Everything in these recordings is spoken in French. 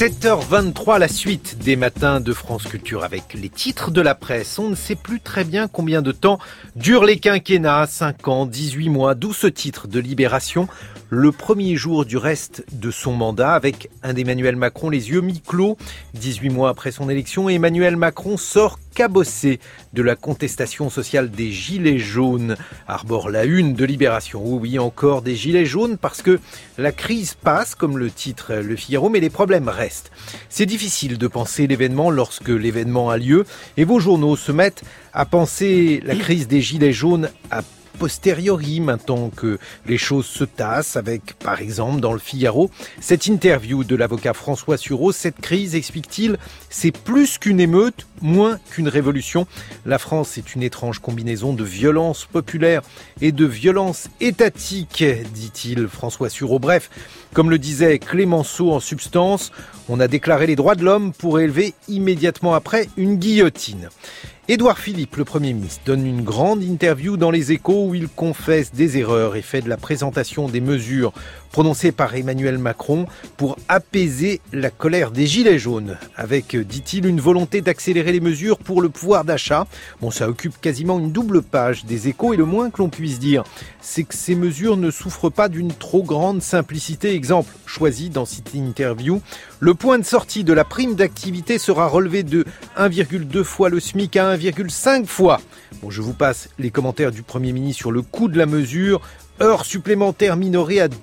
7h23, la suite des matins de France Culture avec les titres de la presse. On ne sait plus très bien combien de temps durent les quinquennats, 5 ans, 18 mois, d'où ce titre de Libération. Le premier jour du reste de son mandat avec un d'Emmanuel Macron les yeux mi-clos. 18 mois après son élection, Emmanuel Macron sort cabossé de la contestation sociale des Gilets jaunes. Arbore la une de Libération. Oui, encore des Gilets jaunes parce que la crise passe, comme le titre Le Figaro, mais les problèmes restent. C'est difficile de penser l'événement lorsque l'événement a lieu et vos journaux se mettent à penser la crise des Gilets jaunes à posteriori, maintenant que les choses se tassent, avec, par exemple, dans Le Figaro, cette interview de l'avocat François Sureau. Cette crise, explique-t-il, c'est plus qu'une émeute, moins qu'une révolution. La France est une étrange combinaison de violence populaire et de violence étatique, dit-il François Sureau. Bref, comme le disait Clémenceau en substance, on a déclaré les droits de l'homme pour élever immédiatement après une guillotine. Édouard Philippe, le Premier ministre, donne une grande interview dans Les Échos où il confesse des erreurs et fait de la présentation des mesures prononcées par Emmanuel Macron pour apaiser la colère des Gilets jaunes. Avec, dit-il, une volonté d'accélérer les mesures pour le pouvoir d'achat. Bon, ça occupe quasiment une double page des Échos et le moins que l'on puisse dire, c'est que ces mesures ne souffrent pas d'une trop grande simplicité. Exemple choisi dans cette interview, le point de sortie de la prime d'activité sera relevé de 1,2 fois le SMIC à 1,5 fois. Bon, je vous passe les commentaires du Premier ministre sur le coût de la mesure. Heures supplémentaires minorées à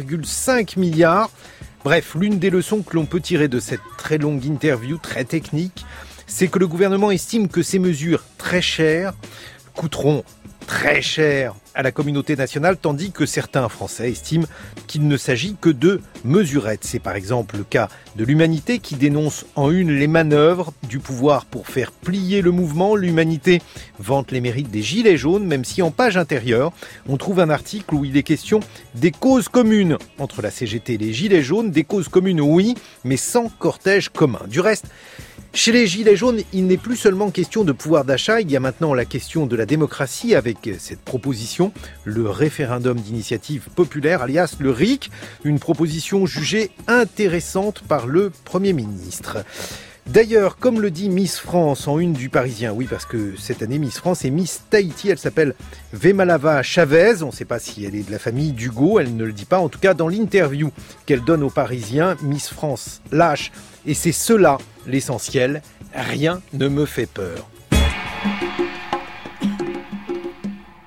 2,5 milliards. Bref, l'une des leçons que l'on peut tirer de cette très longue interview, très technique, c'est que le gouvernement estime que ces mesures très chères coûteront très cher à la communauté nationale, tandis que certains Français estiment qu'il ne s'agit que de mesurettes. C'est par exemple le cas de l'Humanité qui dénonce en une les manœuvres du pouvoir pour faire plier le mouvement. L'Humanité vante les mérites des Gilets jaunes, même si en page intérieure, on trouve un article où il est question des causes communes entre la CGT et les Gilets jaunes. Des causes communes, oui, mais sans cortège commun. Du reste, chez les Gilets jaunes, il n'est plus seulement question de pouvoir d'achat, il y a maintenant la question de la démocratie avec cette proposition, le référendum d'initiative populaire, alias le RIC, une proposition jugée intéressante par le Premier ministre. D'ailleurs, comme le dit Miss France en une du Parisien, oui parce que cette année Miss France est Miss Tahiti, elle s'appelle Vemalava Chavez, on ne sait pas si elle est de la famille d'Hugo, elle ne le dit pas, en tout cas dans l'interview qu'elle donne aux Parisiens, Miss France lâche, et c'est cela l'essentiel, rien ne me fait peur.